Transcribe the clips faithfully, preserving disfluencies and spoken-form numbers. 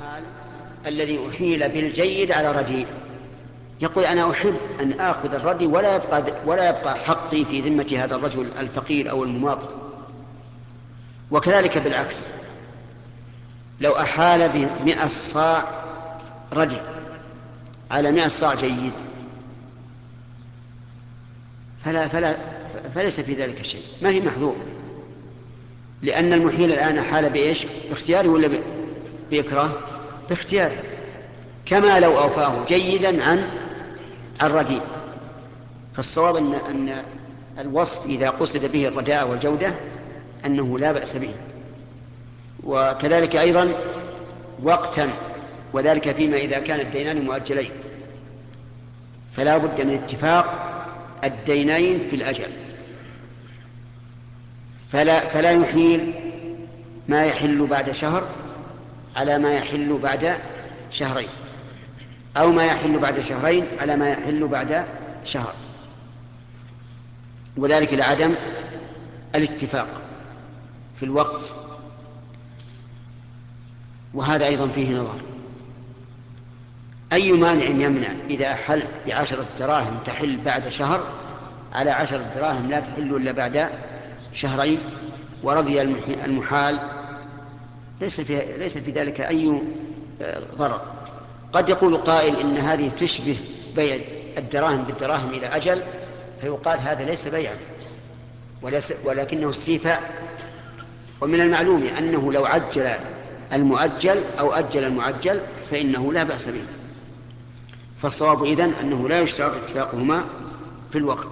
المحال الذي أحيل بالجيد على رديء، يقول أنا أحب أن آخذ الردي ولا يبقى, ولا يبقى حقي في ذمة هذا الرجل الفقير أو المماطل. وكذلك بالعكس، لو أحال بمئة صاع ردي على مئة صاع جيد فلا فلا فليس في ذلك شيء، ما هي محظور، لأن المحيل الآن حال بإيش؟ باختياره ولا بإكراه؟ باختياره، كما لو أوفاه جيدا عن الرديء. فالصواب أن أن الوصف إذا قصد به الرداء والجودة أنه لا بأس به. وكذلك أيضا وقتا، وذلك فيما إذا كان الدينان مؤجلين فلا بد من اتفاق الدينين في الأجل، فلا, فلا يحيل ما يحل بعد شهر على ما يحل بعد شهرين، أو ما يحل بعد شهرين على ما يحل بعد شهر، وذلك لعدم الاتفاق في الوقت. وهذا أيضا فيه نظر، أي مانع يمنع إذا أحل بعشرة دراهم تحل بعد شهر على عشرة دراهم لا تحل إلا بعد شهرين، ورضي المحال، ليس في, ليس في ذلك أي ضرر. قد يقول قائل إن هذه تشبه بيع الدراهم بالدراهم إلى أجل، فيقال هذا ليس بيعا ولكنه استيفاء. ومن المعلوم أنه لو عجل المؤجل أو أجل المعجل فإنه لا بأس به. فالصواب إذن أنه لا يشترط اتفاقهما في الوقت.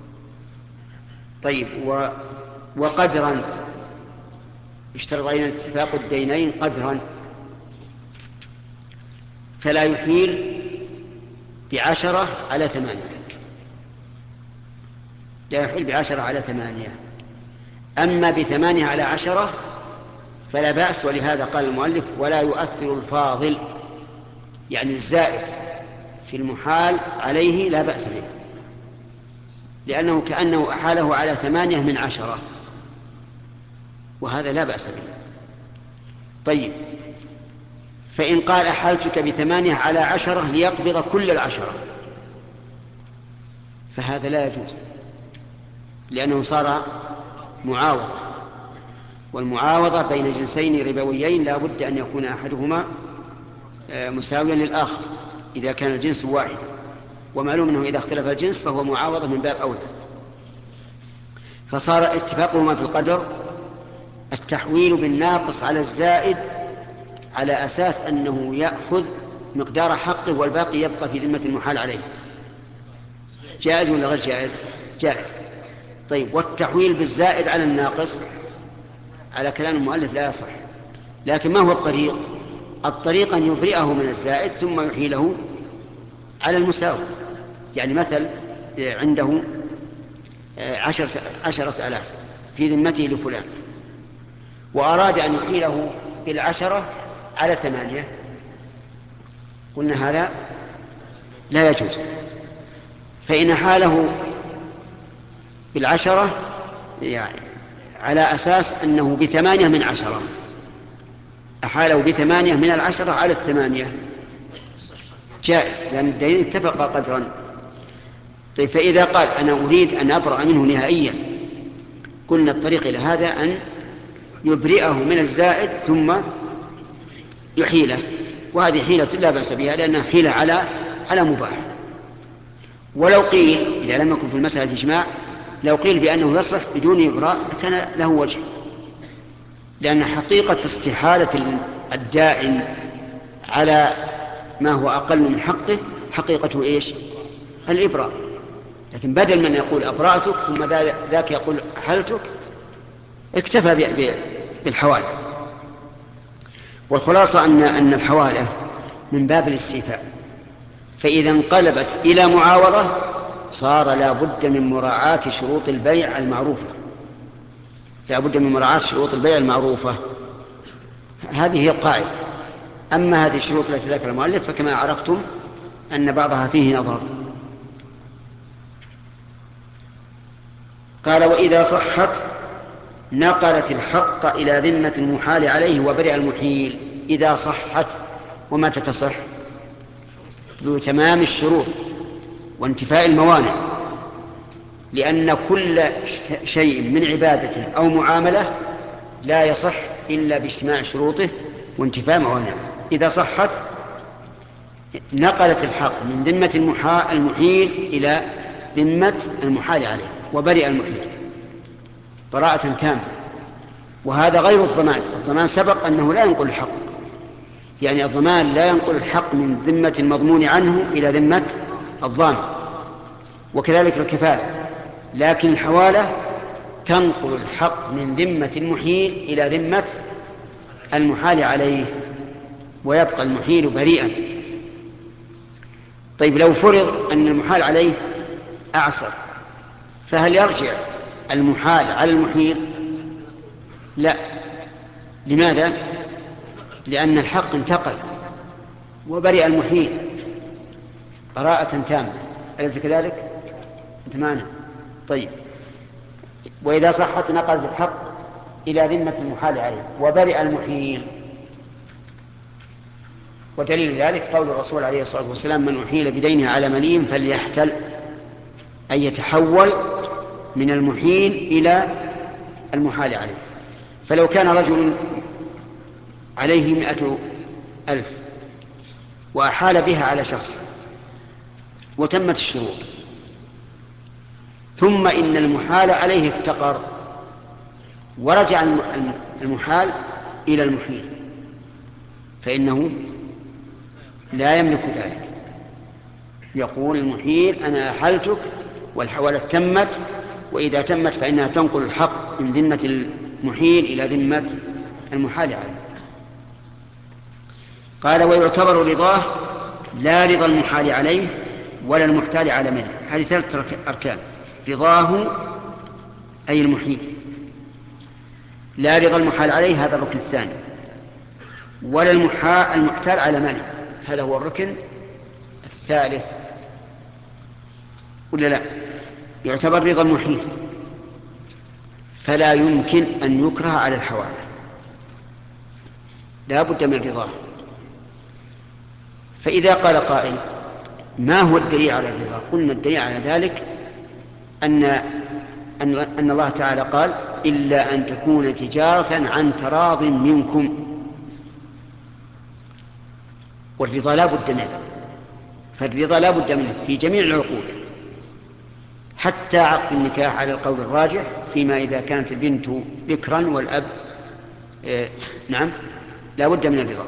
طيب، و... وقدرا يشترط أيضا اتفاق الدينين قدرا، فلا يحيل بعشرة على ثمانية، لا يحيل بعشرة على ثمانية. أما بثمانية على عشرة فلا بأس، ولهذا قال المؤلف ولا يؤثر الفاضل، يعني الزائد في المحال عليه لا بأس به، لأنه كأنه أحاله على ثمانية من عشرة، وهذا لا بأس به. طيب، فإن قال أحالتك بثمانية على عشرة ليقبض كل العشرة فهذا لا يجوز، لأنه صار معاوضة، والمعاوضة بين جنسين ربويين لا بد أن يكون أحدهما مساويا للآخر إذا كان الجنس واحد، ومعلوم أنه إذا اختلف الجنس فهو معاوضة من باب أولى. فصار اتفاقهما في القدر التحويل بالناقص على الزائد على أساس أنه يأخذ مقدار حقه والباقي يبقى في ذمة المحال عليه. جائز ولا غير جائز؟ جائز. طيب، والتحويل بالزائد على الناقص على كلام المؤلف لا يصح، لكن ما هو الطريق؟ الطريق أن يبرئه من الزائد ثم يحيله على المساوي. يعني مثل عنده عشرة, عشرة ألاف في ذمته لفلان، وأراد أن يحيله بالعشرة على ثمانية، قلنا هذا لا يجوز. فإن حاله بالعشرة يعني على أساس أنه بثمانية من عشرة، أحاله بثمانية من العشرة على الثمانية، جائز، لأن الدليل اتفق قدرا. طيب، فإذا قال أنا أريد أن أبرأ منه نهائيا، قلنا الطريق إلى هذا أن يبرئه من الزائد ثم يحيله، وهذه حيلة لا بأس بها لأنها حيلة على على مباح. ولو قيل إذا لم يكن في المسألة إجماع، لو قيل بأنه يصح بدون إبراء كان له وجه، لأن حقيقة استحالة الدائن على ما هو أقل من حقه حقيقته إيش؟ الإبراء. لكن بدل من يقول أبرأتك ثم ذاك يقول حلتك، اكتفى بالحوالة. والخلاصة أن أن الحوالة من باب الاستيفاء، فإذا انقلبت إلى معاوضة صار لا بد من مراعاة شروط البيع المعروفة، لا بد من مراعاة شروط البيع المعروفة. هذه هي القاعدة. أما هذه الشروط التي ذكر المؤلف فكما عرفتم أن بعضها فيه نظر. قال وإذا صحت نقلت الحق إلى ذمة المحال عليه وبرئ المحيل. إذا صحت ومتى تصح؟ بتمام الشروط وانتفاء الموانع، لأن كل شيء من عبادة أو معاملة لا يصح إلا باجتماع شروطه وانتفاء موانعه. إذا صحت نقلت الحق من ذمة المحيل إلى ذمة المحال عليه، وبرئ المحيل براءة تامة. وهذا غير الضمان. الضمان سبق أنه لا ينقل الحق، يعني الضمان لا ينقل الحق من ذمة المضمون عنه إلى ذمة الضامن، وكذلك الكفالة. لكن الحوالة تنقل الحق من ذمة المحيل إلى ذمة المحال عليه، ويبقى المحيل بريئا. طيب لو فرض أن المحال عليه أعسر، فهل يرجع المحال على المحيل؟ لا. لماذا؟ لأن الحق انتقل وبرئ المحيل براءة تامة. أليس كذلك؟ أنت معنا؟ طيب، وإذا صحت نقلت الحق إلى ذمة المحال عليه وبرئ المحيل. ودليل ذلك قول الرسول عليه الصلاة والسلام: من أحيل بدينه على مليء فليحتل، أي يتحول من المحيل إلى المحال عليه. فلو كان رجل عليه مئة ألف وأحال بها على شخص وتمت الشروط، ثم إن المحال عليه افتقر ورجع المحال إلى المحيل، فإنه لا يملك ذلك. يقول المحيل: أنا أحلتك والحوالة تمت، وإذا تمت فإنها تنقل الحق من ذمة المحيل إلى ذمة المحال عليه. قال: ويعتبر رضاه لا رضا المحال عليه ولا المحتال على منه. هذه ثلاثة أركان: رضاه أي المحيل، لا رضا المحال عليه هذا الركن الثاني، ولا المحتال على منه هذا هو الركن الثالث. ولا لا؟ يعتبر رضا المحيل، فلا يمكن أن يكره على الحوالة، لا بد من رضاه. فإذا قال قائل: ما هو الدليل على الرضا؟ قلنا الدليل على ذلك أن أن أن الله تعالى قال: إلا أن تكون تجارة عن تراض منكم. والرضا لا بد منه، فالرضا لا بد منه في جميع العقود، حتى عقد النكاح على القول الراجح، فيما إذا كانت البنت بكرا والأب إيه نعم لا بد من الرضا.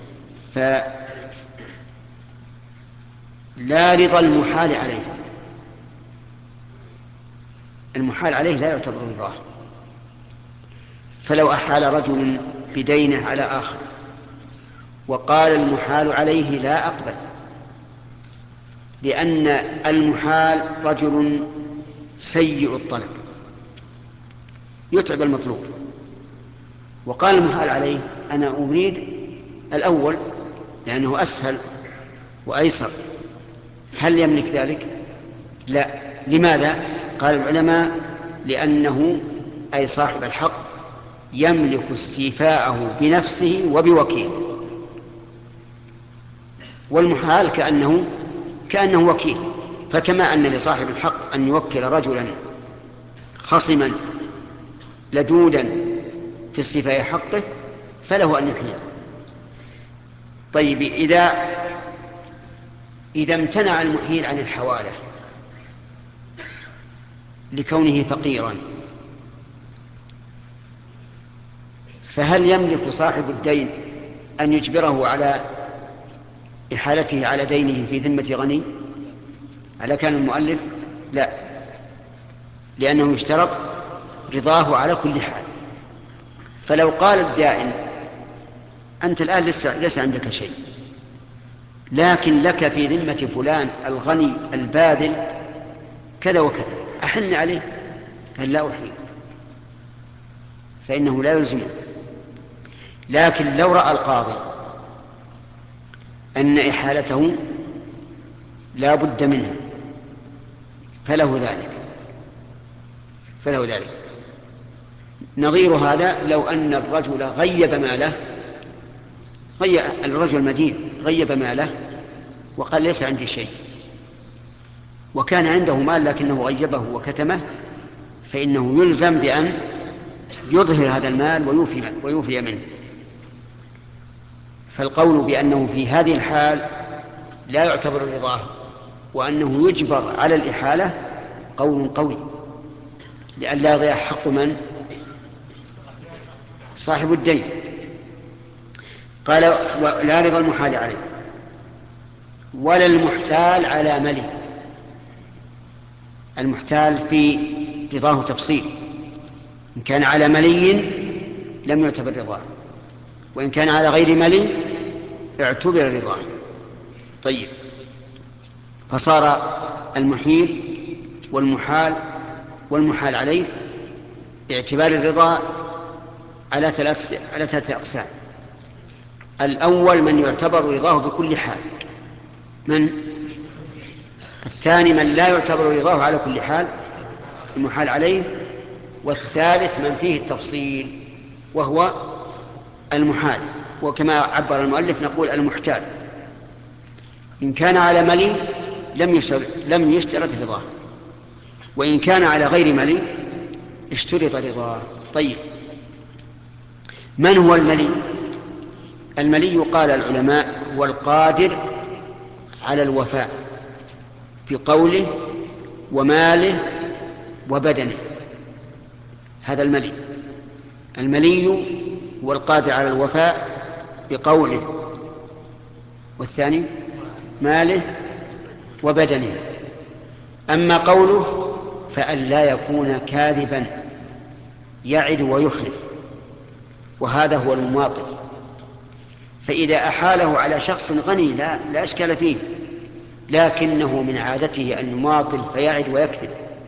فلا رضا المحال عليه، المحال عليه لا يعتبر رضاه. فلو أحال رجل بدينه على آخر وقال المحال عليه: لا أقبل، لأن المحال رجل سيء الطلب يتعب المطلوب، وقال المحال عليه: أنا أريد الأول لأنه أسهل وأيسر، هل يملك ذلك؟ لا. لماذا؟ قال العلماء: لأنه أي صاحب الحق يملك استيفاءه بنفسه وبوكيله، والمحال كأنه كأنه وكيل. فكما أن لصاحب الحق أن يوكل رجلا خصما لدودا في استيفاء حقه، فله أن يحيل. طيب، إذا إذا امتنع المحيل عن الحوالة لكونه فقيرا، فهل يملك صاحب الدين أن يجبره على إحالته على دينه في ذمة غني على كان المؤلف؟ لا، لأنه يشترط رضاه على كل حال. فلو قال الدائن: أنت الآن لسه, لسه عندك شيء، لكن لك في ذمة فلان الغني الباذل كذا وكذا، أحن عليه. قال: لا أحيل، فإنه لا يلزمه. لكن لو رأى القاضي أن إحالته لا بد منها فله ذلك فله ذلك نظير هذا: لو أن الرجل غيب ماله غيب الرجل المدين غيب ماله وقال ليس عندي شيء، وكان عنده مال لكنه غيبه وكتمه، فإنه يلزم بأن يظهر هذا المال ويوفي, ويوفي منه. فالقول بأنه في هذه الحال لا يعتبر رضاه وأنه يجبر على الإحالة قول قوي، لأن لا يضيع حق من؟ صاحب الدين. قال لا رضا المحال عليه ولا المحتال على ملي. المحتال في رضاه تفصيل، إن كان على ملي لم يعتبر رضاه، وإن كان على غير ملي اعتبر رضاه. طيب، فصار المحيل والمحال والمحال عليه باعتبار الرضا على ثلاث على ثلاثة أقسام. الأول من يعتبر رضاه بكل حال، من؟ الثاني من لا يعتبر رضاه على كل حال، المحال عليه. والثالث من فيه التفصيل وهو المحال، وكما عبر المؤلف نقول المحتال. إن كان على ملي لم يشترط لم يشترط رضاه، وإن كان على غير ملي اشترط رضاه. طيب، من هو الملي؟ الملي قال العلماء هو القادر على الوفاء بقوله وماله وبدنه، هذا الملي. الملي هو القادر على الوفاء بقوله، والثاني ماله وبدنه. أما قوله فأن لا يكون كاذبا يعد ويخلف، وهذا هو المماطل. فإذا أحاله على شخص غني لا, لا أشكال فيه، لكنه من عادته أن يماطل فيعد ويكذب،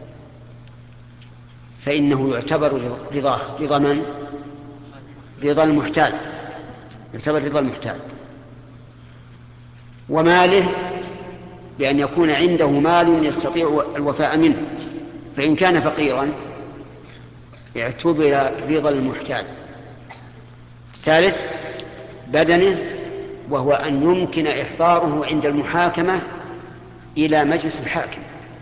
فإنه يعتبر رضاه رضا من؟ رضا المحتال، يعتبر رضا المحتال. وماله بأن يكون عنده مال يستطيع الوفاء منه، فإن كان فقيرا اعتبر رضا المحتال. الثالث بدنه، وهو أن يمكن إحضاره عند المحاكمة إلى مجلس الحاكم،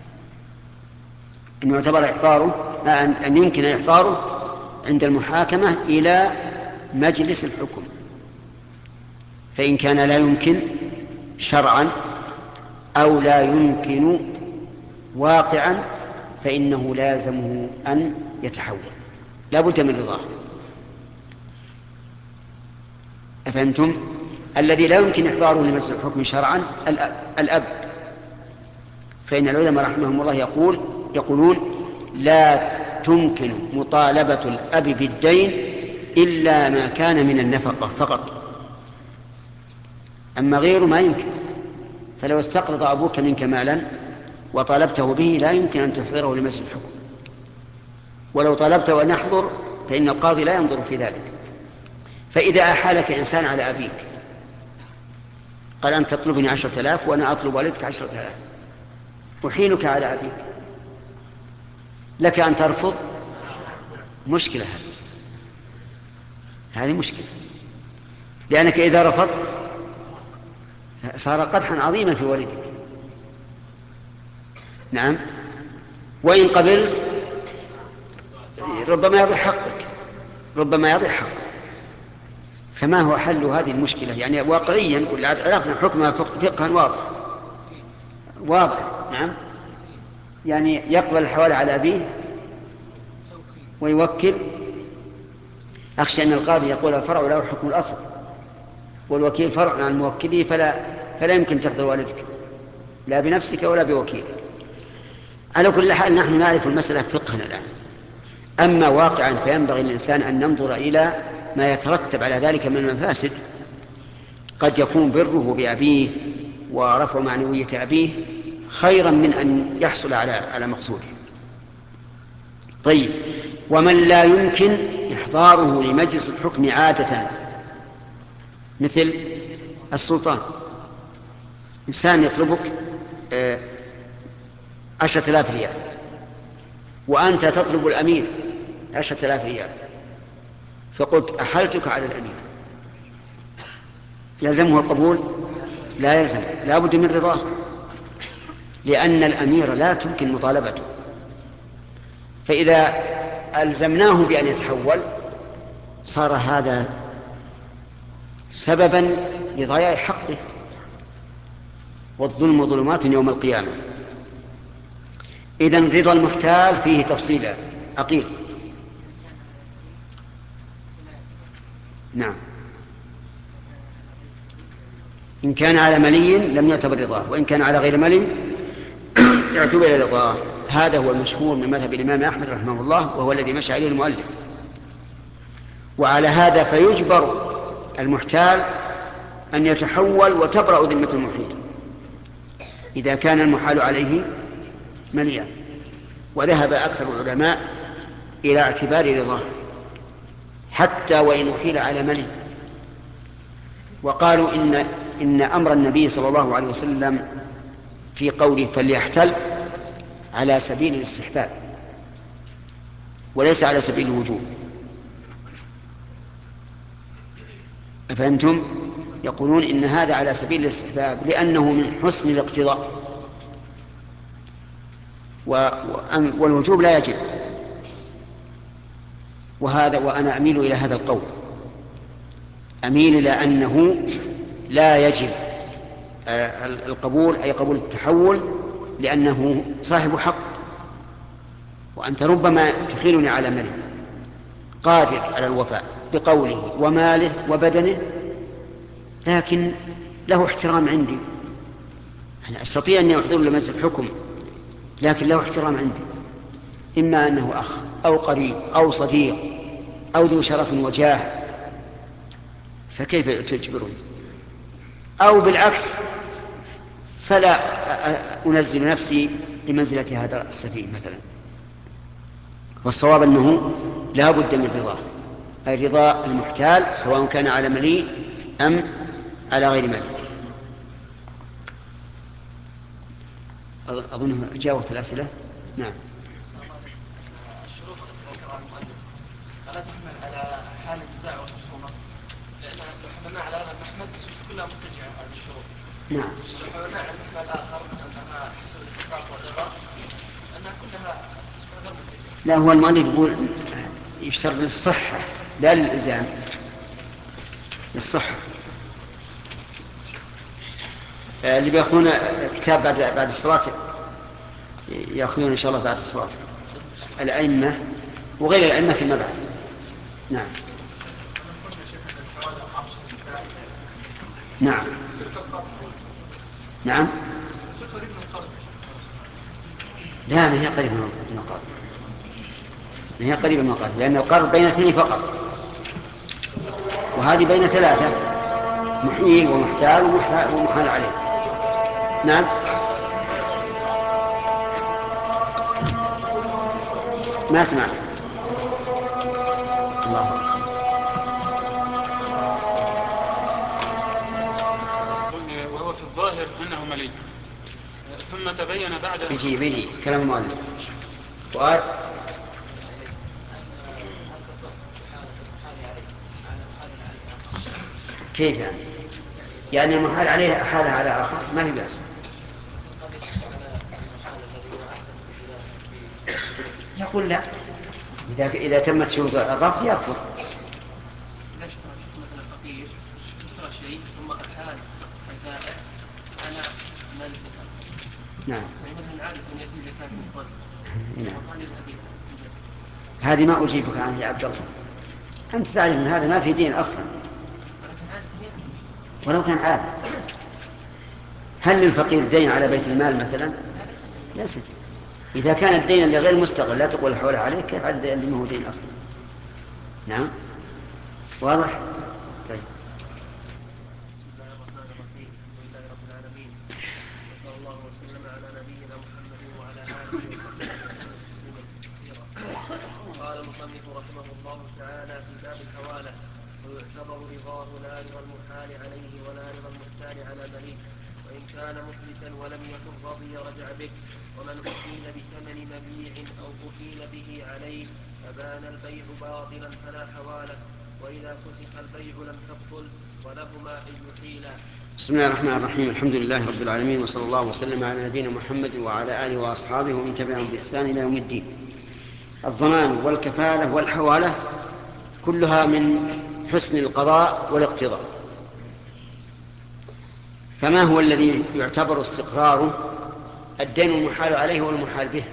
أن يعتبر إحضاره أن يمكن إحضاره عند المحاكمة إلى مجلس الحكم. فإن كان لا يمكن شرعا أو لا يمكن واقعا فإنه لازمه أن يتحول، لا بد من رضاه. أفهمتم؟ الذي لا يمكن إحضاره لمجلس الحكم شرعا الأب, الأب. فإن العلماء رحمهم الله يقول يقولون لا تمكن مطالبة الأب بالدين إلا ما كان من النفقة فقط، أما غيره ما يمكن. فلو استقرض أبوك منك مالا وطالبته به لا يمكن أن تحضره لمجلس الحكم، ولو طلبته أن يحضر فإن القاضي لا ينظر في ذلك. فإذا أحالك إنسان على أبيك قال أنت تطلبني عشرة آلاف وأنا أطلب والدك عشرة آلاف، أحيلك على أبيك، لك أن ترفض؟ مشكلة هذه هذه مشكلة، لأنك إذا رفضت صار قدحا عظيما في والدك. نعم، وإن قبلت ربما يضيع حقك، ربما يضيع حقك. فما هو حل هذه المشكلة؟ يعني واقعيا نقول عرفنا حكمها فقها واضح واضح. نعم، يعني يقبل الحوالي على أبيه ويوكل. أخشى أن القاضي يقول الفرع له حكم الأصل والوكيل فرع عن موكله، فلا, فلا يمكن تحضر والدك لا بنفسك ولا بوكيلك. على كل حال نحن نعرف المسألة فقها الآن. أما واقعا فينبغي للإنسان أن ننظر إلى ما يترتب على ذلك من المفاسد. قد يكون بره بأبيه ورفع معنوية أبيه خيرا من أن يحصل على على مقصوده. طيب، ومن لا يمكن إحضاره لمجلس الحكم عادة مثل السلطان، إنسان يطلبك عشرة آلاف ريال وأنت تطلب الأمير عشرة آلاف ريال، فقلت أحلتك على الأمير، يلزمه القبول؟ لا يلزم، لا بد من رضاه، لأن الأمير لا تمكن مطالبته. فإذا ألزمناه بأن يتحول صار هذا سببا لضياع حقه، والظلم ظلمات يوم القيامة. إذن رضا المحتال فيه تفصيل عقيل. نعم، إن كان على ملي لم يعتبر رضاه، وإن كان على غير ملي يعتبر رضاه. هذا هو المشهور من مذهب الإمام أحمد رحمه الله، وهو الذي مشى عليه المؤلف. وعلى هذا فيجبر المحتال أن يتحول وتبرأ ذمة المحيل إذا كان المحال عليه مليا. وذهب أكثر العلماء إلى اعتبار رضاه حتى وإن أحيل على ملي، وقالوا إن إن أمر النبي صلى الله عليه وسلم في قوله فليحتل على سبيل الاستحباب وليس على سبيل الوجوب. أفهمتم؟ يقولون إن هذا على سبيل الاستحباب لأنه من حسن الاقتضاء، والوجوب لا يجب. وهذا وأنا أميل إلى هذا القول، أميل إلى أنه لا يجب القبول، أي قبول التحول، لأنه صاحب حق. وأنت ربما تحيلني على ملك قادر على الوفاء بقوله وماله وبدنه، لكن له احترام عندي، أنا أستطيع أن أحضر لمجلس الحكم، لكن له احترام عندي، إما أنه أخ أو قريب أو صديق أو ذو شرف وجاه، فكيف تجبرني؟ أو بالعكس فلا أنزل نفسي لمنزلة هذا السفيه مثلا. والصواب أنه لا بد من رضاه، أي رضا المحتال سواء كان على ملي أم على غير ملي. أظنه جاوبت الأسئلة. نعم. الشروط التي ذكرها المؤلف ألا تحمل على حال النزاع والخصومة؟ لأن لو حملنا على هذا المحمل كلها متجهة هذه الشروط. نعم. ولو حملنا على المحمل الآخر أنها حسب الاتفاق والرضا أنها كلها غير متجهة. لا، هو المؤلف يقول يشترط للصحة لا للإلزام، للصحة. اللي بيأخذون كتاب بعد بعد الصلاة يأخذون إن شاء الله بعد الصلاة، الأئمة وغير الأئمة فيما بعد. نعم. نعم. نعم. لا، ما هي قريبة من القرض، ما هي قريبة من القرض، لأن القرض بين اثنين فقط، وهذه بين ثلاثة، محيل ومحتال ومحال عليه. نعم. ما سمعت. الله. وهو في الظاهر أنه ملي، ثم تبين بعد بيجي بيجي كلام المؤلف. فؤاد. كيف يعني؟ يعني المحال عليه أحالها على آخر ما في بأس. يقول لا، إذا إذا تمت شروط الرفض يرفض. إذا اشترى مثلا فقير اشترى شيء ثم أحال البائع على مال زكاة. نعم. يعني مثلا عادة يأتي زكاة مفرد. نعم. وقال يذهب إلى هذه ما أجيبك عنها يا عبد الله، أنت تعرف أن هذا ما في دين أصلا، ولو كان عادة. هل للفقير دين على بيت المال مثلا؟ ليس. إذا كان الدين اللي غير مستقل لا تقول حوله عليه، كيف عاد اللي ما هو دين أصلا؟ نعم. واضح؟ طيب. بسم الله الرحمن الرحيم. الحمد لله رب العالمين، وصلى الله وسلم على نبينا محمد وعلى آله وصحبه وسلم تسليما كثيرا. قال المصنف رحمه الله تعالى في باب الحوالة: ويعتبر رضاه لا رضا المحال عليه ولا رضا المحتال على مليك، وإن كان مفلسا ولم يكن رضي رجع به. ومن أحيل بثمن مبيع أو أحيل به عليه فبان البيع باطلا فلا حوالة، وإذا فسخ البيع لم تبطل ولهما إن يحيلا. بسم الله الرحمن الرحيم. الحمد لله رب العالمين، وصلى الله وسلم على نبينا محمد وعلى آله وأصحابه ومن تبعهم بإحسان إلى يوم الدين. الضمان والكفالة والحوالة كلها من حسن القضاء والاقتضاء. فما هو الذي يعتبر استقراره؟ الدين المحال عليه والمحال به.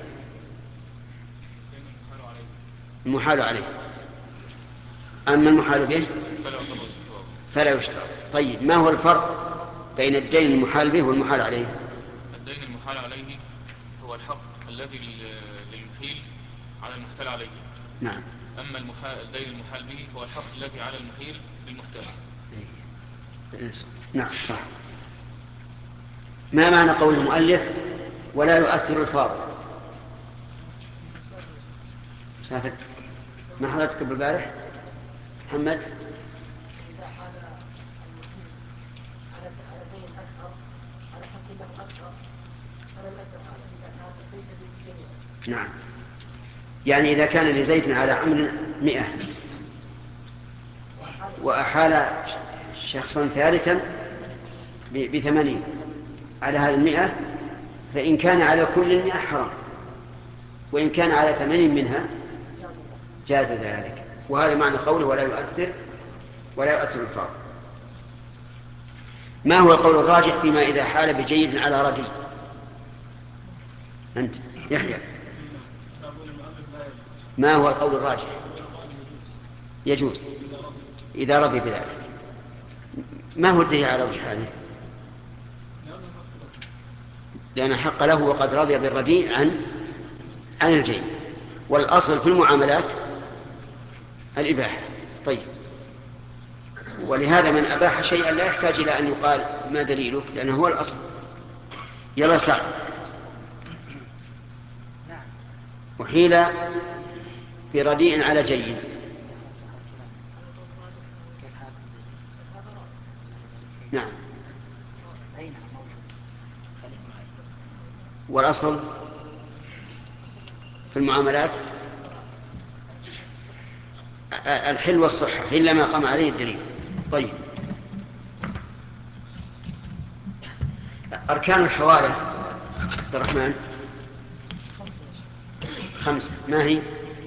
المحال عليه، أما المحال به فلا يشترط. طيب، ما هو الفرق بين الدين المحال به والمحال عليه؟ الدين المحال عليه هو الحق الذي للمحيل على المحتال عليه. نعم. أما الدين المحال به هو الحق الذي على المحيل بالمحتال. نعم صح. ما معنى قول المؤلف ولا يؤثر الفاضل؟ مسافر. ما حضرتك بالبارح محمد؟ إذا حال المحيل على دين أكثر على حق له أكثر فلا يؤثر هذا إذا كان ليس بالجميع. نعم، يعني إذا كان لزيد على عمرو مئة وأحال شخصا ثالثا بثمانين على هذه المئة، فإن كان على كل المئة حرام، وإن كان على ثمانين منها جاز ذلك. وهذا معنى قوله ولا يؤثر ولا يؤثر الفاضل. ما هو القول الراجح فيما إذا حال بجيد على ردي؟ أنت يحيى، ما هو القول الراجح؟ يجوز إذا رضي بذلك. ما هو الدليل على وجه هذه؟ لأن حق له وقد رضي بالرديء عن عن الجيد، والأصل في المعاملات الإباحة. طيب، ولهذا من أباح شيئا لا يحتاج إلى أن يقال ما دليلك، لأنه هو الأصل. يلا سعد. وحيل برديء على جيد. نعم. والأصل في المعاملات الحل والصحة إلا ما قام عليه الدليل. طيب، أركان الحوالة عبد الرحمن خمسة. ما هي؟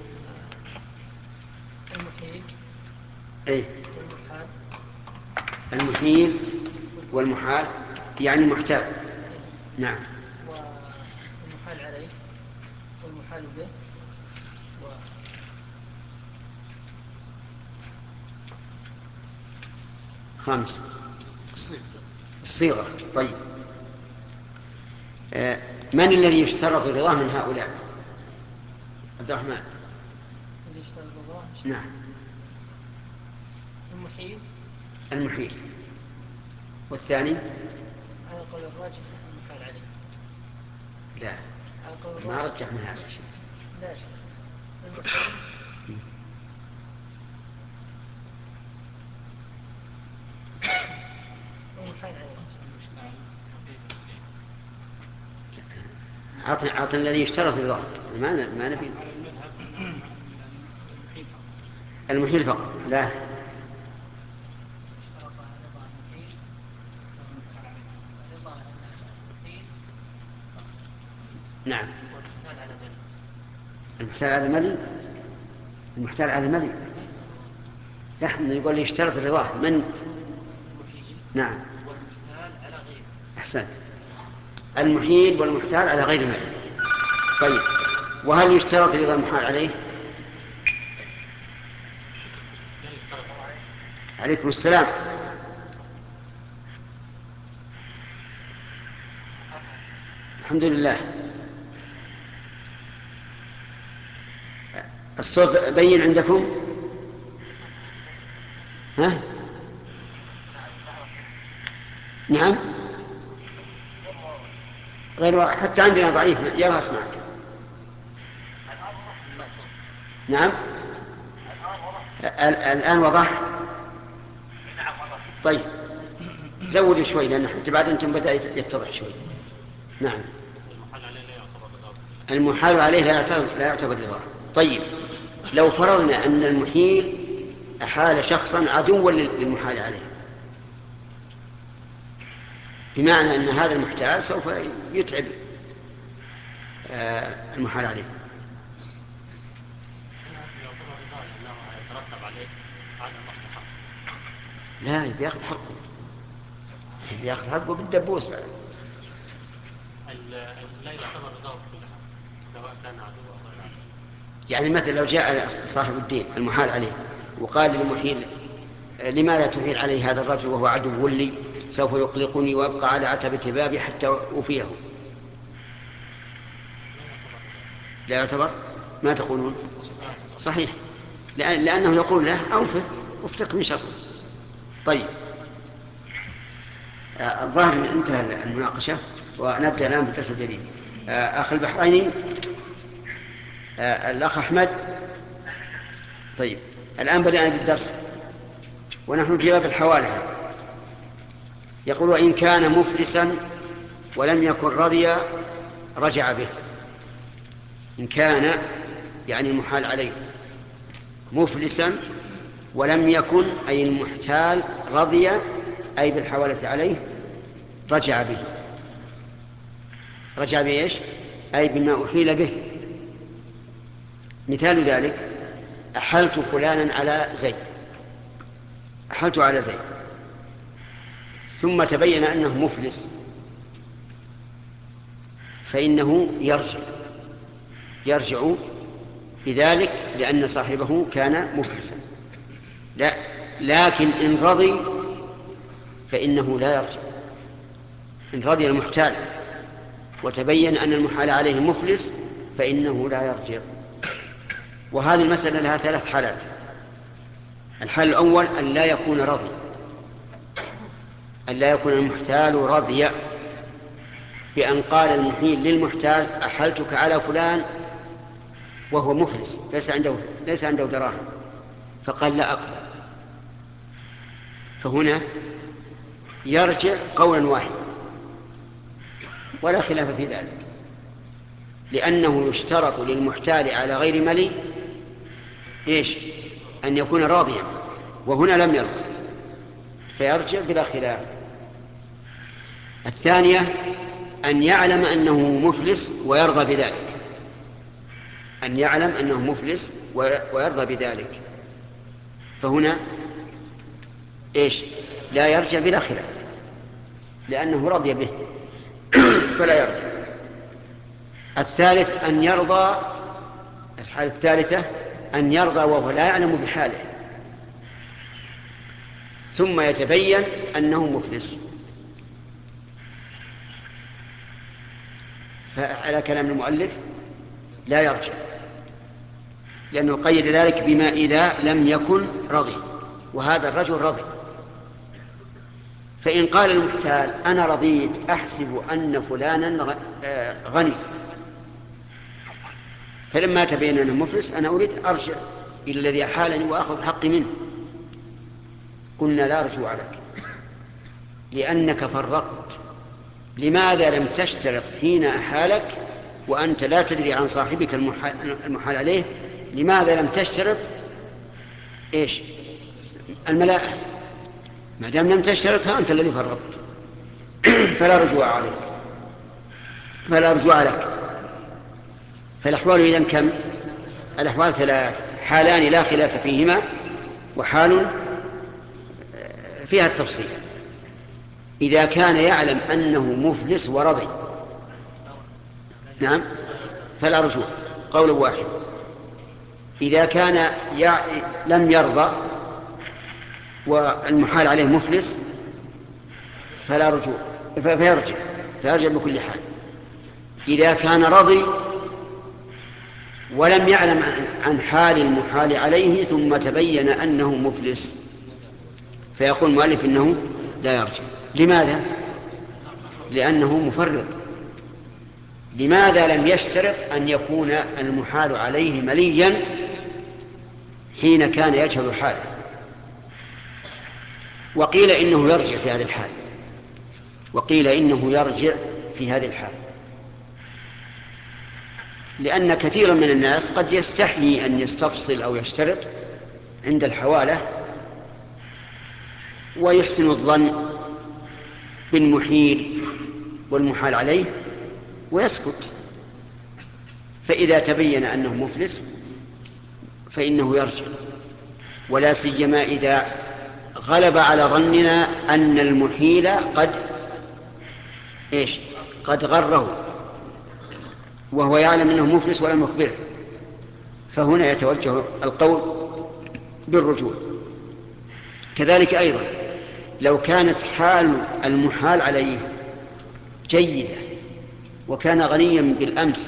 المحيل أي والمحال المحيل والمحال يعني المحتال. نعم. والمحال عليه والمحال به و... خمسة. الصيغة. طيب، آه من الذي يشترط رضاه من هؤلاء؟ عبد الرحمن. اللي يشترط رضاه. نعم. المحيل المحيل. والثاني؟ على قول الراجح المحال عليه. لا، على قول ما رجحنا هذا الشيء. لا شيء. المحيل والمحال عليه. عطنا عطنا الذي يشترط رضاه. ما ما نبي المحيل فقط. لا، نعم. المحتال على ملي. المحتال على ملي. نحن يقول يشترط رضاه من؟ نعم. أحسنت. المحيل والمحتال على غير ملي. طيب، وهل يشترط رضا المحال عليه؟ عليكم السلام. الحمد لله. الصوت بين عندكم؟ ها؟ نعم، غير واضح حتى عندنا ضعيف. يلا اسمعك. نعم، الآن وضح. طيب، زودوا شوي لأن حتى بعد أنتم بدأ يتضح شوي. نعم. المحال عليه لا يعتبر لا يعتبر رضاه. طيب، لو فرضنا أن المحيل أحال شخصا عدوا للمحال عليه بمعنى أن هذا المحتال سوف يتعب المحال عليه. لا، بياخذ حقه، بياخذ حقه بالدبوس بعد. لا يعتبر رضاه كلها سواء كان عدو او غير عدو. يعني مثلا لو جاء صاحب الدين المحال عليه وقال للمحيل لماذا تحيل علي هذا الرجل وهو عدو لي سوف يقلقني وابقى على عتبة بابي حتى أوفيه، لا يعتبر؟ ما تقولون؟ صحيح، لأنه يقول له أوفه وافتك من شره. طيب، الظاهر انتهى المناقشة ونبدأ الآن بالدرس الجديد. أخ البحريني، الأخ أحمد. طيب، الآن بدأنا بالدرس ونحن في باب الحوالة. يقول: وإن كان مفلسا ولم يكن رضي رجع به. إن كان يعني المحال عليه مفلسا ولم يكن أي المحتال رضي أي بالحوالة عليه رجع به. رجع بإيش؟ أي بما أحيل به. مثال ذلك: أحلت فلانا على زيد، أحلت على زيد ثم تبين أنه مفلس، فإنه يرجع يرجع بذلك لأن صاحبه كان مفلسا. لا، لكن إن رضي فإنه لا يرجع. إن رضي المحتال وتبين أن المحال عليه مفلس فإنه لا يرجع. وهذه المسألة لها ثلاث حالات. الحال الأول أن لا يكون رضي، أن لا يكون المحتال رضي بأن قال المحيل للمحتال: أحلتك على فلان وهو مفلس ليس عنده ليس عنده دراهم، فقال: لا أقبل. فهنا يرجع قولا واحدا ولا خلاف في ذلك، لأنه يشترط للمحتال على غير ملي إيش؟ أن يكون راضيا، وهنا لم يرضى فيرجع بلا خلاف. الثانية أن يعلم أنه مفلس ويرضى بذلك، أن يعلم أنه مفلس ويرضى بذلك، فهنا إيش؟ لا يرجع بلا خلاف لأنه رضي به فلا يرجع. الثالث أن يرضى، الحالة الثالثة أن يرضى وهو لا يعلم بحاله ثم يتبين أنه مفلس، فعلى كلام المؤلف لا يرجع، لأنه قيد ذلك بما إذا لم يكن رضي، وهذا الرجل رضي. فإن قال المحتال: أنا رضيت أحسب أن فلانا غني، فلما تبين أنه مفلس أنا أريد أرجع إلى الذي أحالني وأخذ حقي منه، قلنا: لا رجوع لك لأنك فرطت. لماذا لم تشترط حين أحالك وأنت لا تدري عن صاحبك المحال عليه؟ لماذا لم تشترط إيش؟ الملاءة. ما دام لم تشترطها أنت الذي فرطت فلا رجوع عليك، فلا رجوع لك. فالأحوال إذن كم؟ الأحوال ثلاث: حالان لا خلاف فيهما، وحال فيها التفصيل. إذا كان يعلم أنه مفلس ورضي، نعم، فلا رجوع، قول واحد. إذا كان يع... لم يرضى والمحال عليه مفلس فلا رجوع، فيرجع فيرجع بكل حال. إذا كان رضي ولم يعلم عن حال المحال عليه ثم تبين أنه مفلس فيقول المؤلف إنه لا يرجع. لماذا؟ لأنه مفرط. لماذا لم يشترط أن يكون المحال عليه مليا حين كان يجهل حاله؟ وقيل إنه يرجع في هذه الحال، وقيل إنه يرجع في هذه الحال لأن كثيرا من الناس قد يستحيي أن يستفصل أو يشترط عند الحوالة ويحسن الظن بالمحيل والمحال عليه ويسكت. فإذا تبين أنه مفلس فإنه يرجع، ولا سيما إذا غلب على ظننا أن المحيل قد إيش قد غره وهو يعلم أنه مفلس ولم يخبره، فهنا يتوجه القول بالرجوع. كذلك أيضا لو كانت حال المحال عليه جيدة وكان غنيا بالأمس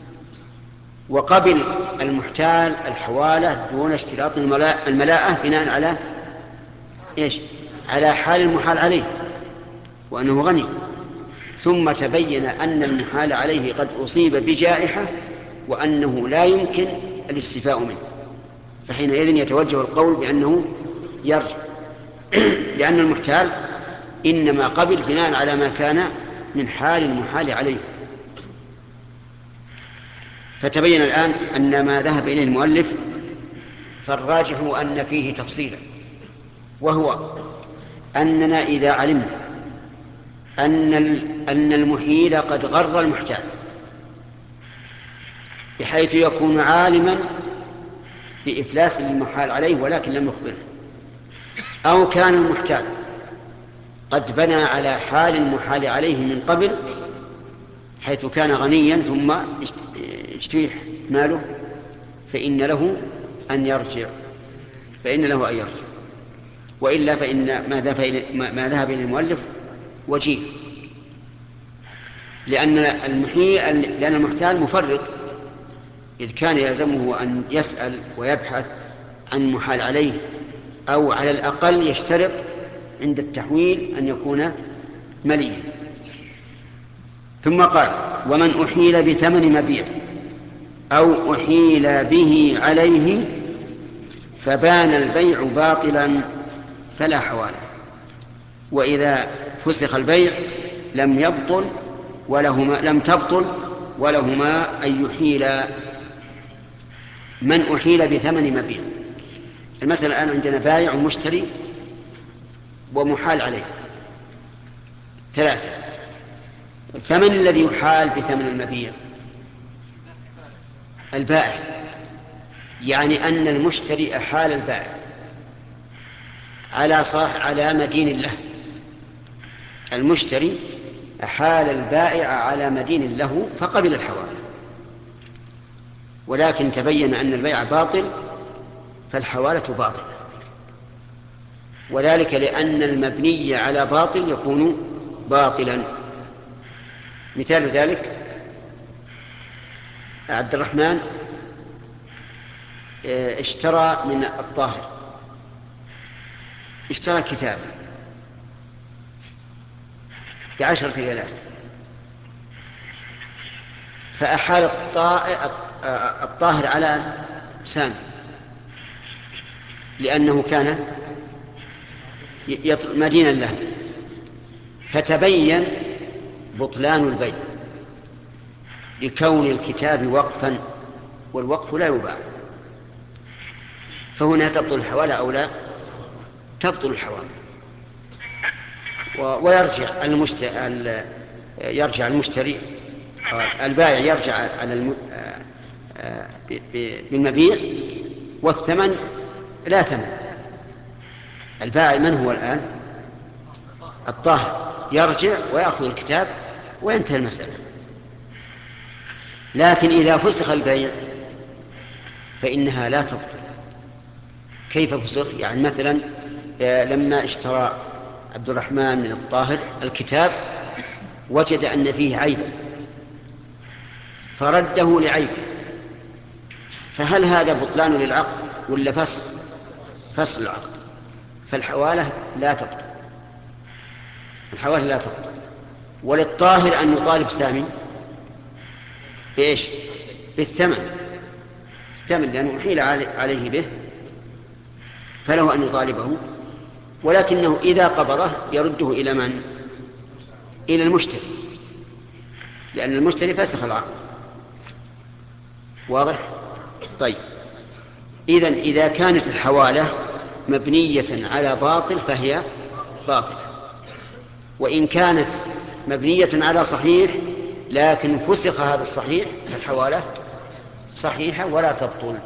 وقبل المحتال الحوالة دون اشتراط الملاءة بناء على إيش على حال المحال عليه وأنه غني، ثم تبين أن المحال عليه قد أصيب بجائحة وأنه لا يمكن الاستيفاء منه، فحينئذ يتوجه القول بأنه يرجع لأن المحتال إنما قبل بناء على ما كان من حال المحال عليه. فتبين الآن أن ما ذهب إليه المؤلف فالراجح أن فيه تفصيلا، وهو أننا إذا علمنا أن أن المحيل قد غر المحتال بحيث يكون عالما بإفلاس المحال عليه ولكن لم يخبره، أو كان المحتال قد بنى على حال المحال عليه من قبل حيث كان غنيا ثم اجتيح ماله، فإن له أن يرجع فإن له أن يرجع وإلا فإن ما ذهب إلى المؤلف وجيه، لأن المحيل لأن المحتال مفرط، إذ كان يلزمه أن يسأل ويبحث عن محال عليه أو على الأقل يشترط عند التحويل أن يكون مليا. ثم قال: ومن أحيل بثمن مبيع أو أحيل به عليه فبان البيع باطلا فلا حواله، وإذا فسخ البيع لم يبطل ولهما لم تبطل ولهما أن يحيل من أحيل بثمن مبيع. المسألة الآن عندنا بائع ومشتري ومحال عليه ثلاثة. فمن الذي يحال بثمن المبيع؟ البائع، يعني أن المشتري أحال البائع على صاح على مدين له. المشتري أحال البائع على مدين له فقبل الحوالة، ولكن تبين أن البيع باطل فالحوالة باطلة، وذلك لأن المبني على باطل يكون باطلا. مثال ذلك عبد الرحمن اشترى من الطاهر اشترى كتاب بعشرة ريالات، فأحال الطاهر على سامي لأنه كان مدينا له، فتبين بطلان البيع لكون الكتاب وقفا والوقف لا يباع، فهنا تبطل الحوالة أو لا تبطل الحوالة. ويرجع المشتري يرجع المشتري البائع يرجع على الم... بالمبيع والثمن لا ثمن. البائع من هو الآن؟ الطاهر، يرجع ويأخذ الكتاب وينتهي المسألة. لكن إذا فسخ البيع فإنها لا تبطل. كيف فسخ؟ يعني مثلا لما اشترى عبد الرحمن من الطاهر الكتاب وجد أن فيه عيبا فرده لعيبه، فهل هذا بطلان للعقد ولا فسخ؟ فسخ العقد، فالحوالة لا تبطل، الحوالة لا تبطل. وللطاهر أن يطالب سامي بإيش؟ بالثمن، الثمن لأنه حيل عليه به فله أن يطالبه، ولكنه إذا قبضه يرده إلى من؟ إلى المشتري، لأن المشتري فسخ العقد. واضح؟ طيب، إذن إذا كانت الحوالة مبنية على باطل فهي باطلة، وإن كانت مبنية على صحيح لكن فسخ هذا الصحيح فالحوالة صحيحة ولا تبطل.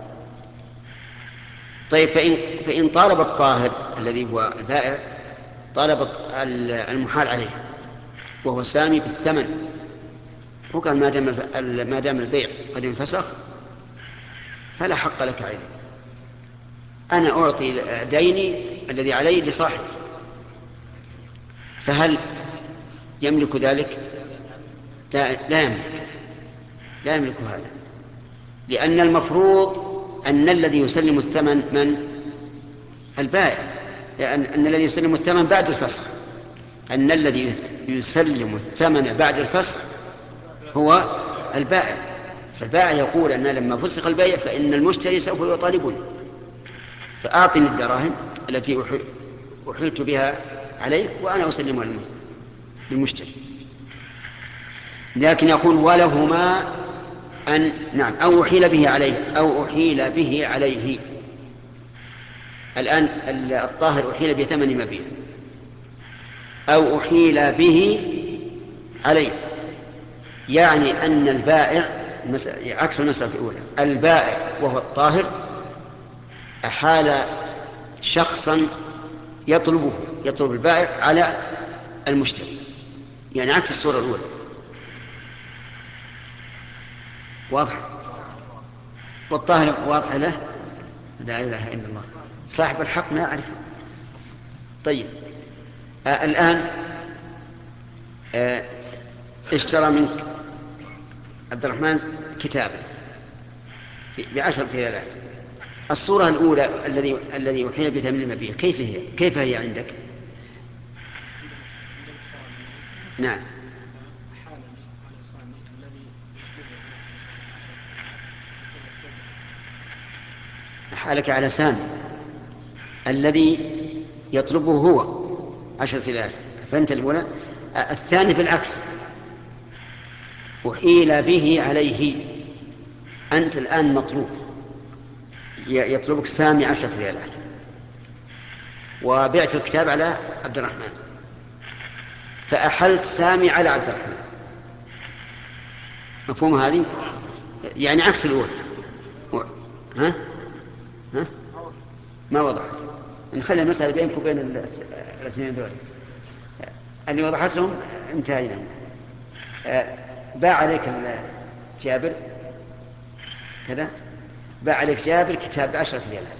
طيب فإن, فإن طالب الطاهر الذي هو البائع طالب المحال عليه وهو سامي في الثمن وقال ما دام ما دام البيع قد انفسخ فلا حق لك عليه، أنا أعطي ديني الذي علي لصاحب، فهل يملك ذلك؟ لا, لا يملك لا يملك هذا، لأن المفروض أن الذي يسلم الثمن من؟ البائع، لأن أن الذي يسلم الثمن بعد الفسخ، أن الذي يسلم الثمن بعد الفسخ هو البائع. فالبائع يقول أن لما فسخ البيع فإن المشتري سوف يطالبني فأعطني الدراهم التي أحلت بها عليك وأنا أسلمها للمشتري. لكن يقول ولهما أن نعم أو أحيل به عليه أو أحيل به عليه. الآن الطاهر أحيل بثمن مبيع أو أحيل به عليه، يعني أن البائع عكس المسألة الأولى، البائع وهو الطاهر أحال شخصا يطلبه يطلب البائع على المشتري، يعني عكس الصورة الأولى. واضح؟ والطاهر واضح له؟ لا إله إلا الله، صاحب الحق ما أعرف. طيب آه الآن آه اشترى منك عبد الرحمن كتابا بعشرة ريالات. الصورة الأولى الذي الذي أحيل بثمن المبيع كيف هي؟ كيف هي عندك؟ نعم. حالك على سامي الذي يطلبه هو عشرة ريالات، فهمت الأولى؟ الثاني بالعكس، أحيل به عليه، أنت الآن مطلوب يطلبك سامي عشرة ريالات وبعت الكتاب على عبد الرحمن فأحلت سامي على عبد الرحمن. مفهوم هذه؟ يعني عكس الأولى. ها؟ ها؟ ما وضحت. نخلي المسألة بينك وبين الاثنين دول اللي وضحت لهم انتهينا. باع عليك جابر كذا، باع عليك جابر كتاب بعشرة ريالات،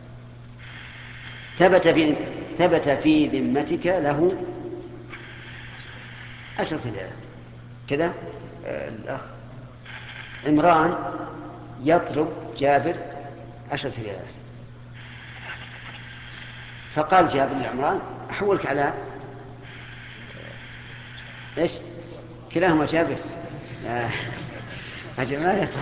ثبت في ثبت في ذمتك له عشرة ريالات كذا. الأخ عمران يطلب جابر عشرة ريالات، فقال جابر لعمران أحولك على إيش؟ كلاهما جابر. آه. أجل ما يصلح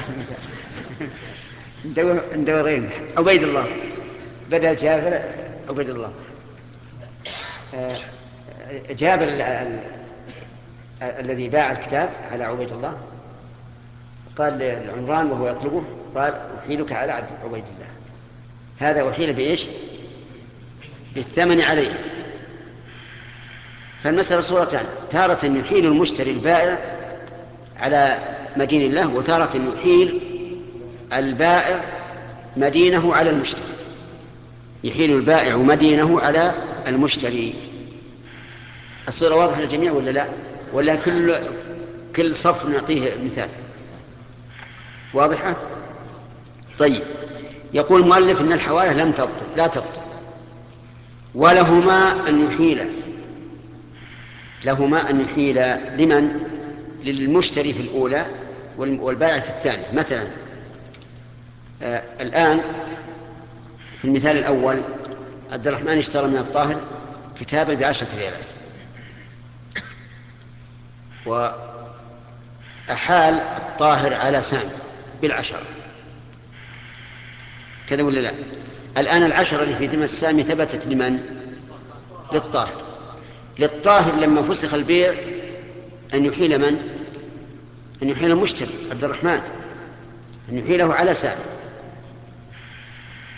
ندور ندورين عبيد الله بدل جابر عبيد الله. آه. جابر ال... ال... الذي باع الكتاب على عبيد الله قال لعمران وهو يطلبه قال أحيلك على عبيد الله. هذا أحيل بإيش؟ بالثمن عليه. فالمسألة صورتان، تارة يحيل المشتري البائع على مدين الله، وتارة يحيل البائع مدينه على المشتري، يحيل البائع مدينه على المشتري. الصورة واضحة للجميع ولا لا؟ ولا كل كل صف نعطيه مثال؟ واضحة؟ طيب يقول المؤلف إن الحوالة لم تبطل لا تبطل، ولهما أن يحيل لهما أن يحيل لمن؟ للمشتري في الأولى والبائع في الثانية. مثلا آه الآن في المثال الأول عبد الرحمن اشترى من الطاهر كتابا بعشرة ريالات وأحال الطاهر على سامي بالعشرة كذا ولا لا؟ الآن العشرة اللي في ذمة السامي ثبتت لمن؟ للطاهر. للطاهر لما فسخ البيع أن يحيل من؟ أن يحيل المشتري عبد الرحمن، أن يحيله على سامي.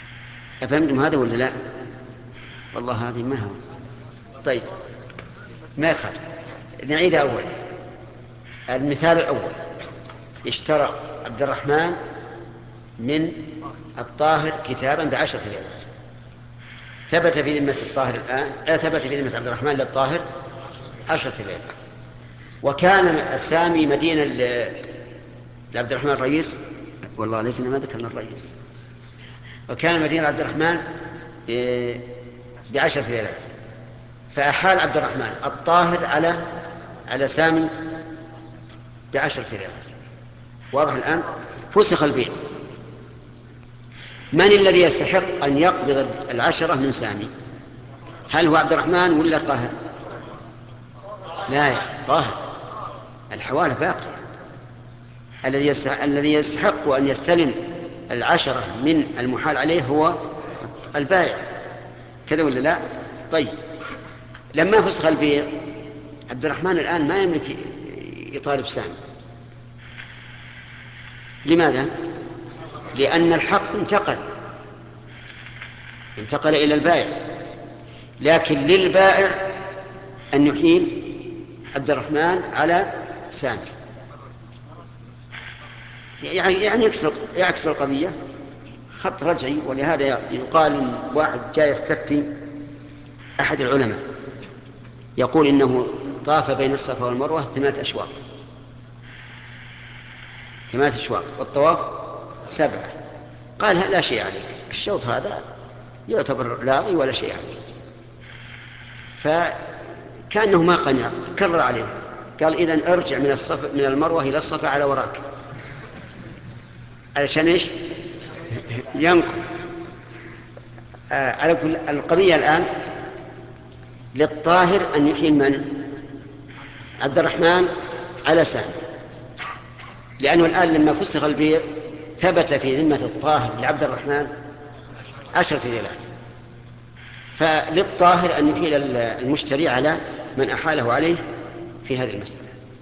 أفهمتم هذا ولا لا؟ والله هذه ما هو. طيب ما يخالف. نعيدها أول. المثال الأول: اشترى عبد الرحمن من الطاهر كتابا بعشرة ريالات، ثبت في ذمة الطاهر الآن آه ثبت في ذمة عبد الرحمن للطاهر عشرة ريالات، وكان سامي مدينة لعبد الرحمن الرئيس، والله ليتنا ما ذكرنا الرئيس، وكان مدينة عبد الرحمن بعشرة ريالات، فأحال عبد الرحمن الطاهر على على سامي بعشرة ريالات. واضح الآن؟ فسخ البيع. من الذي يستحق أن يقبض العشرة من سامي؟ هل هو عبد الرحمن ولا طاهر؟ لا يا طاهر، الحوالة باقية. الذي الذي يستحق أن يستلم العشرة من المحال عليه هو البائع، كذا ولا لا؟ طيب، لما فسخ البيع عبد الرحمن الآن ما يملك يطالب سامي. لماذا؟ لأن الحق انتقل انتقل إلى البائع، لكن للبائع أن يحيل عبد الرحمن على سامي، يعني يكسر يعكس القضية خط رجعي. ولهذا يقال إن واحد جاء يستفتي أحد العلماء يقول إنه طاف بين الصفا والمروة ثمانية أشواط ثمانية أشواط والطواف سبعة، قال لا شيء عليك، الشوط هذا يعتبر لاغي ولا شيء عليك. فكأنه ما قنع، كرر عليه، قال إذن ارجع من الصفا من المروة إلى الصفا على وراك، علشان إيش؟ ينقص. آه على كل القضية الآن للطاهر أن يحيل من؟ عبد الرحمن على سامي، لأنه الآن لما فسخ البيع ثبت في ذمة الطاهر لعبد الرحمن عشرة ريالات، فللطاهر أن يحيل المشتري على من أحاله عليه في هذه المسألة.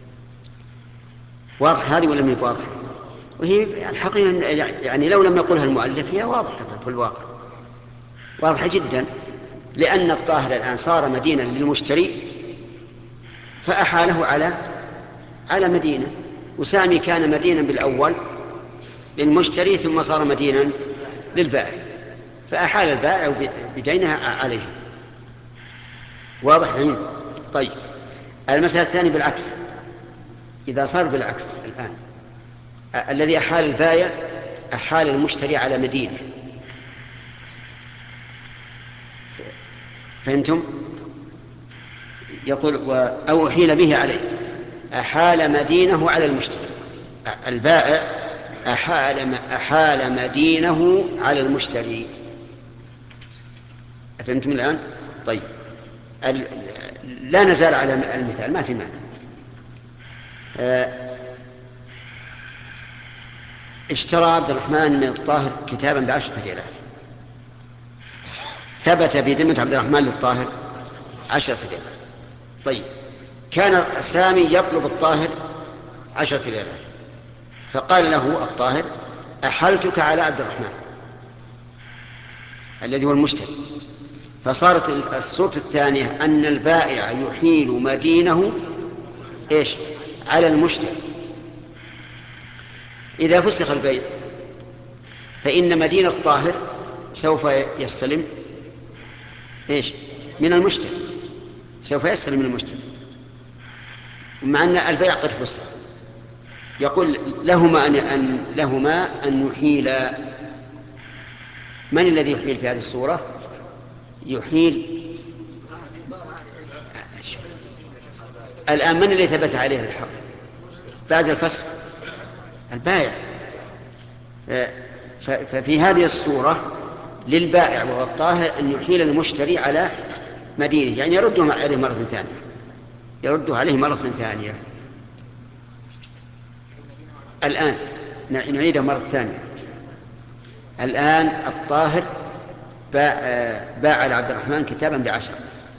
واضح هذه ولا مي واضح؟ وهي الحقيقة يعني لو لم يقلها المؤلف هي واضحة في الواقع، واضحة جدا، لأن الطاهر الآن صار مدينا للمشتري فأحاله على على مدينة، وسامي كان مدينا بالأول للمشتري ثم صار مدينا للبائع، فأحال البائع بدينها عليه. واضح هنا؟ طيب، المسألة الثانية بالعكس، إذا صار بالعكس الآن الذي أحال البائع أحال المشتري على مدينة، فهمتم؟ يقول أو أحيل به عليه، أحال مدينه على المشتري، البائع أحال أحال مدينه على المشتري، فهمتم الآن؟ طيب، لا نزال على المثال، ما في معنى. اشترى عبد الرحمن من الطاهر كتابا بعشرة ريالات، ثبت في ذمة عبد الرحمن للطاهر عشرة ريالات. طيب، كان سامي يطلب الطاهر عشرة ريالات، فقال له الطاهر أحلتك على عبد الرحمن الذي هو المشتري، فصارت الصورة الثانية أن البائع يحيل مدينه إيش؟ على المشتري. إذا فسخ البيع فإن مدين الطاهر سوف يستلم إيش؟ من المشتري، سوف يستلم من المشتري، مع أن البيع قد فسخ. يقول لهما أن, أن لهما أن يحيل. من الذي يحيل في هذه الصورة؟ يحيل الآن من الذي ثبت عليه الحق بعد الفسخ؟ البائع. ففي هذه الصورة للبائع وهو الطاهر أن يحيل المشتري على مدينه، يعني يرده عليه مرة ثانية، يرده عليه مرة ثانية. الآن نعيدها مرة ثانية. الآن الطاهر باع, باع لعبد الرحمن كتابا بعشرة،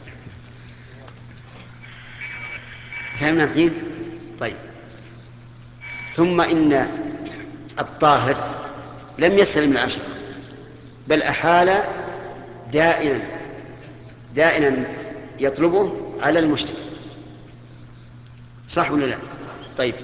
فهمنا الحين؟ طيب، ثم إن الطاهر لم يستلم العشرة بل أحال دائما دائما يطلبه على المشتري، صح ولا لا؟ طيب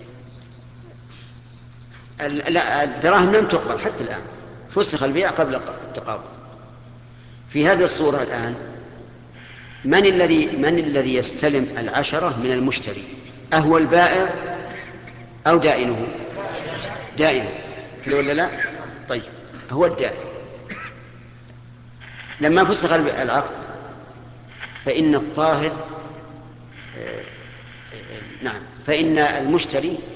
لا، الدراهم لم تقبل حتى الآن، فسخ البيع قبل التقابض. في هذه الصورة الآن من الذي من الذي يستلم العشرة من المشتري؟ أهو البائع أو دائنه؟ دائنه كذا ولا لا؟ طيب هو الدائن. لما فسخ العقد فإن الطاهر نعم فإن المشتري